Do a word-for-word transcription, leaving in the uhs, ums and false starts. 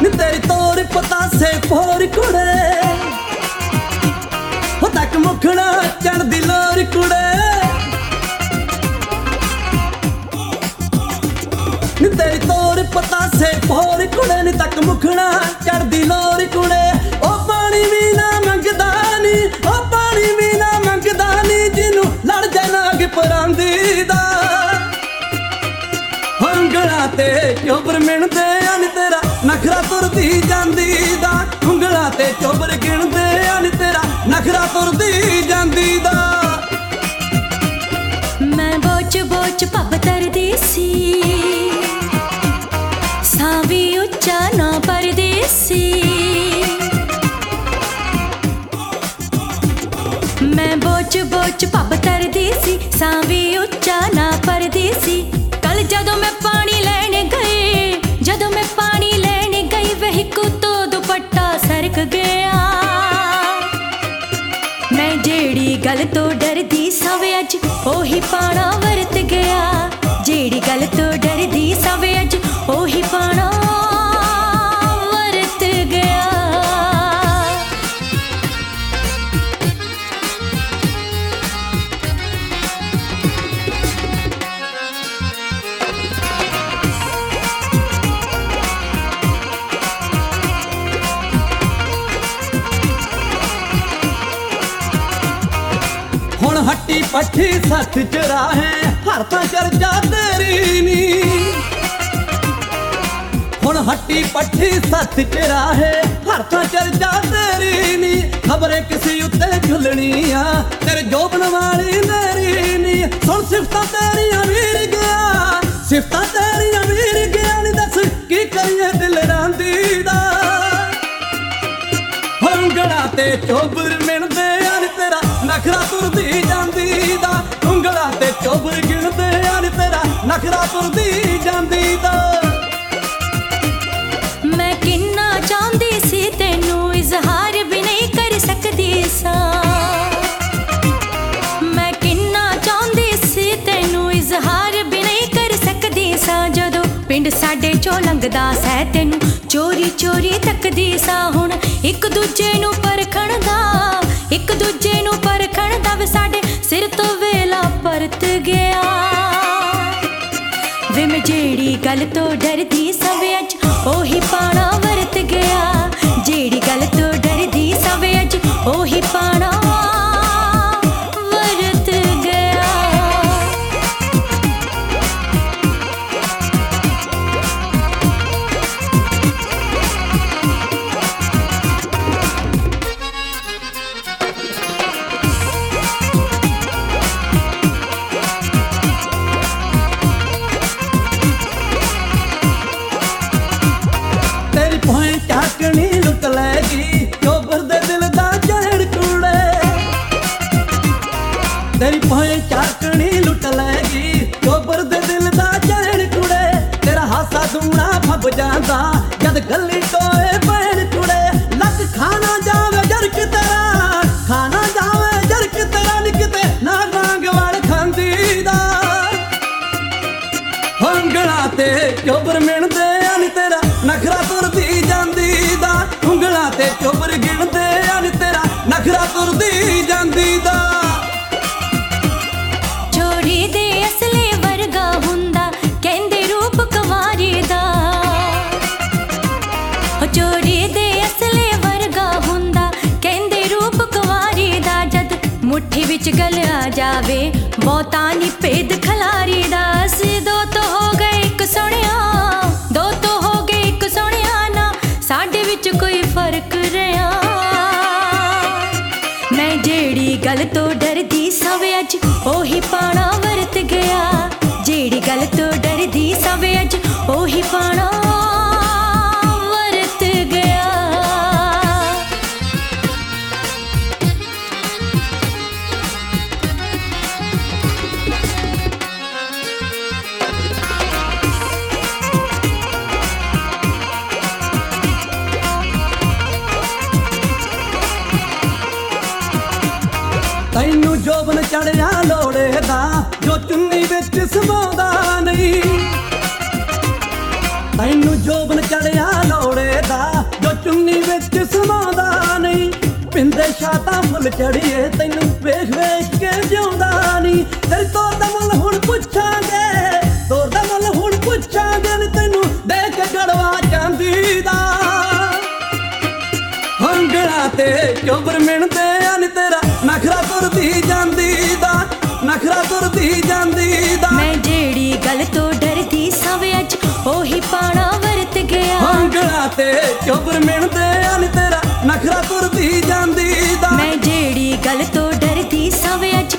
ਨੀ ਤੇਰੀ ਤੋਰ ਪਤਾਸੇ ਫੋਰ ਕੁੜੇ ਹੋ ਤੱਕ ਮੁਖੜਾ ਚੜਦੀ ਲੋਰ ਕੁੜੇ ਨੀ ਤੇਰੀ ਤੋਰ ਪਤਾਸੇ ਫੋਰ ਕੁੜੇ ਨੀ ਤੱਕ ਮੁਖੜਾ ਚੜਦੀ ਲੋਰ ਕੁੜੇ ਉਹ ਪਾਣੀ ਵੀ ਨਾ ਮੰਗਦਾ ਨੀ ਉਹ ਪਾਣੀ ਵੀ ਨਾ ਮੰਗਦਾ ਨੀ ਜਿਹਨੂੰ ਲੜ ਜਾ ਨਾਗ ਪਰਾਂਦੀ ਦਾ ਉਂਗਲਾਂ ਤੇ ਚੋਬਰ ਮਿਣਦੇ ਆ ਨੀ ਤੇਰਾ ਨਖਰਾ ਤੁਰਦੀ ਜਾਂਦੀ ਦਾ ਉਂਗਲਾਂ ਤੇ ਚੋਬਰ ਗਿਣਦੇ ਆ ਨੀ ਤੇਰਾ ਨਖਰਾ ਤੁਰਦੀ ਜਾਂਦੀ ਦਾ ਮੈਂ ਬੋਚ ਬੋਚ ਪੱਬ ਤਰਦੀ ਸੀ ਸਾਂ ਵੀ ਉੱਚਾ ਨਾ ਪਰਦੇਸੀ ਮੈਂ ਬੋਚ ਬੋਚ ਪੱਬ ਤਰਦੀ ਸੀ ਸਾਂ ਵੀ ਉੱਚਾ ਨਾ ਪਰਦੇਸੀ ਕੱਲ ਜਦੋਂ ਮੈਂ ਪਾਣੀ ਲੈਣ ਗਈ ਜਦੋਂ ਮੈਂ ਪਾਣੀ ਲੈਣ ਗਈ ਵਹਿਕੂ ਤੋਂ ਦੁਪੱਟਾ ਸਰਕ ਗਿਆ ਮੈਂ ਜਿਹੜੀ ਗੱਲ ਤੋਂ ਡਰਦੀ ਸਾਂ ਵੇ ਅੱਜ ਉਹੀ ਪਾਣਾ ਵਰਤ ਗਿਆ ਜਿਹੜੀ ਗੱਲ ਤੋਂ ਡਰਦੀ ਸਾਂ ਵੇ ਅੱਜ ਉਹੀ ਪਾਣਾ ਵਰਤ ਗਿਆ ਹੁਣ ਹੱਟੀ ਪੱਠੀ ਸੱਤ ਚਰਾਹੇ ਹਰ ਤਾਂ ਚਰਚਾ ਤੇਰੀ ਨੀ ਹੁਣ ਹੱਟੀ ਪੱਠੀ ਸੱਤ ਚਰਾਹੇ ਹਰ ਤਾਂ ਚਰਚਾ ਤੇਰੀ ਨੀ ਖਬਰੇ ਕਿਸੇ ਉੱਤੇ ਝੁਲਣੀ ਆ ਤੇਰੇ ਜੋਬਨ ਵਾਲੀ ਮੇਰੀ ਨੀ ਸੁਣ ਸਿਫਤਾਂ ਤੇਰੀਆਂ ਵੀਰ ਗਿਆ ਸਿਫਤਾਂ ਤੇਰੀਆਂ ਵੀਰ ਗਿਆ ਨੀ ਦੱਸ ਕੀ ਕਰੀਏ ਦਿਲ ਰਾਂਦੀ ਦਾ ਉਂਗਲਾਂ ਤੇ ਚੋਬਰ ਮਿਣਦੇ ਆ ਨੀ ਤੇਰਾ ਨਖਰਾ ਤੁਰਦੀ ਜਾਂਦੀ ਦਾ ਉਂਗਲਾਂ ਤੇ ਚੋਬਰ ਗਿਣਦੇ ਆ ਨੀ ਤੇਰਾ ਨਖਰਾ ਤੁਰਦੀ ਜਾਂਦੀ ਦਾ ਮੈਂ ਕਿੰਨਾ ਚਾਹੁੰਦੀ ਸੀ ਤੈਨੂੰ ਇਜ਼ਹਾਰ ਵੀ ਨਹੀਂ ਕਰ ਸਕਦੀ ਸਾਂ ਮੈਂ ਕਿੰਨਾ ਚਾਹੁੰਦੀ ਸੀ ਤੈਨੂੰ ਇਜ਼ਹਾਰ ਵੀ ਨਹੀਂ ਕਰ ਸਕਦੀ ਸਾਂ ਜਦੋਂ ਪਿੰਡ ਸਾਡੇ ਚੋਂ ਲੰਘਦਾ ਸੈ ਤੈਨੂੰ ਚੋਰੀ ਚੋਰੀ ਤੱਕਦੀ ਸਾਂ ਹੁਣ ਇੱਕ ਦੂਜੇ ਨੂੰ ਪਰਖਣ ਦਾ ਇੱਕ ਦੂਜੇ ਨੂੰ ਪਰਖਣ ਦਾ ਵੇ ਸਾਡੇ ਸਿਰ ਤੋਂ ਵੇਲਾ ਪਰਤ ਗਿਆ ਵੇ ਮੈਂ ਜਿਹੜੀ ਗੱਲ ਤੋਂ ਡਰਦੀ ਸਾਂ ਵੇ ਅੱਜ ਉਹੀ ਪਾਣਾ ਵਰਤ ਗਿਆ ਜਿਹੜੀ ਗੱਲ ਤੋਂ ਡਰਦੀ ਸਾਂ ਵੇ ਅੱਜ ਉਹੀ ਪਾਣਾ ਵਰਤ ਗਿਆ ਤੇਰੀ ਭੋਏ ਝਾਕਣੀ ਲੁੱਟ ਲੈਗੀ ਚੋਬਰ ਦੇ ਦਿਲ ਦਾ ਚੜ ਕੁੜੇ ਤੇਰੀ ਭੋਏ ਝਾਕਣੀ ਲੁੱਟ ਲੈਗੀ ਚੋਬਰ ਦੇ ਦਿਲ ਦਾ ਚੜ ਕੁੜੇ ਤੇਰਾ ਹਾਸਾ ਦੂਣਾ ਫੱਬ ਜਾਂਦਾ ਜਦ ਗੱਲੀ ਟੋਏ ਪੈਣ ਕੁੜੇ ਲੱਕ ਖਾਣਾ ਜਾਵੇ ਜਰਕ ਤੇਰਾ ਖਾਣਾ ਜਾਵੇ ਜਰਕ ਤੇਰਾ ਨੀ ਕਿਤੇ ਨਾ ਵਾਂਗ ਵਾਲ ਖਾਂਦੀ ਦਾ ਉਂਗਲਾਂ ਤੇ ਚੋਬਰ ਮਿਣਦੇ ਆ ਨੀ ਤੇਰਾ ਨਖਰਾ ਤੁਰਦੀ ਜਾਂਦੀ ਦਾ ਉਂਗਲਾਂ ਤੇ ਚੋਬਰ ਗਿਣਦੇ ਆ ਨੀ ਤੇਰਾ ਨਖਰਾ ਤੁਰਦੀ ਜਾਂਦੀ ਦਾ ਚੋਰੀ ਦੇ ਅਸਲੇ ਵਰਗਾ ਹੁੰਦਾ ਕਹਿੰਦੇ ਰੂਪ ਕੁਵਾਰੀ ਦਾ ਚੋਰੀ ਦੇ ਅਸਲੇ ਵਰਗਾ ਹੁੰਦਾ ਕਹਿੰਦੇ ਰੂਪ ਕੁਵਾਰੀ ਦਾ ਜਦ ਮੁੱਠੀ ਵਿੱਚ ਗਲ ਆ ਜਾਵੇ ਬਹੁਤਾ ਨੀ ਭੇਦ ਖਲਾਰੀ ਦਾ ਅਸੀਂ ਦੋ ਤੋਂ ਹੋ ਗਏ ਇੱਕ ਸੁਣਿਆ ਦੋ ਤੋਂ ਹੋ ਗਏ ਇੱਕ ਸੁਣਿਆ ਨਾ ਸਾਡੇ ਵਿੱਚ ਕੋਈ ਫਰਕ ਰਿਹਾ ਮੈਂ ਜਿਹੜੀ ਗੱਲ ਤੋਂ ਡਰਦੀ ਸਾਂ ਵੇ ਅੱਜ ਉਹੀ ਪਾਣਾ ਵਰਤ ਗਿਆ ਜਿਹੜੀ ਗੱਲ ਤੋਂ ਡਰਦੀ ਸਾਂ ਵੇ ਅੱਜ ਉਹੀ ਪਾਣਾ ਵਰਤ ਗਿਆ ਤੈਨੂੰ ਜੋਬਨ ਚੜਿਆ ਲੋੜੇ ਦਾ ਜੋ ਚੁੰਨੀ ਵਿੱਚ ਸਮਾਉਂਦਾ ਨਹੀਂ ਤੈਨੂੰ ਜੋਬਨ ਚੜਿਆ ਲੋੜੇ ਦਾ ਵਿੱਚ ਸਮਾਉਂਦਾ ਨਹੀਂ ਪਿੰਦੇ ਸ਼ਾਤਾਂ ਫੁੱਲ ਚੜੀਏ ਤੈਨੂੰ ਵੇਖ ਵੇਖ ਕੇ ਜਿਉਂਦਾ ਨਹੀਂ ਤੇਰੀ ਤੋਰ ਦਾ ਮੁੱਲ ਹੁਣ ਪੁੱਛਾਂਗੇ ਤੋਰ ਦਾ ਮੁੱਲ ਹੁਣ ਪੁੱਛਾਂਗੇ ਨੀ ਤੈਨੂੰ ਦੇਖ ਕੇ ਗੜਵਾ ਚਾਂਦੀ ਦਾ ਹੰਗਣਾ ਤੇ ਚੋਬਰ ਮਿਣਦੇ ਆ ਨੀ ਤੇਰਾ ਨਖਰਾ ਤੁਰਦੀ ਜਾਂਦੀ ਦਾ ਨਖਰਾ ਤੁਰਦੀ ਜਾਂਦੀ ਦਾ ਮੈਂ ਜਿਹੜੀ ਗੱਲ ਤੋਂ ਡਰਦੀ ਸਾਂ ਵੇ ਅੱਜ ਉਹੀ ਪਾਣਾ ਵਰਤ ਗਿਆ ਹੰਗਣਾ ਤੇ ਚੋਬਰ ਮਿਣਦੇ ਆ ਨੀ ਤੇਰਾ ਨਖਰਾ ਤੁਰਦੀ ਜਾਂਦੀ ਦਾ ਮੈਂ ਜਿਹੜੀ ਗੱਲ ਤੋਂ ਡਰਦੀ ਸਾਂ ਵੇ ਅੱਜ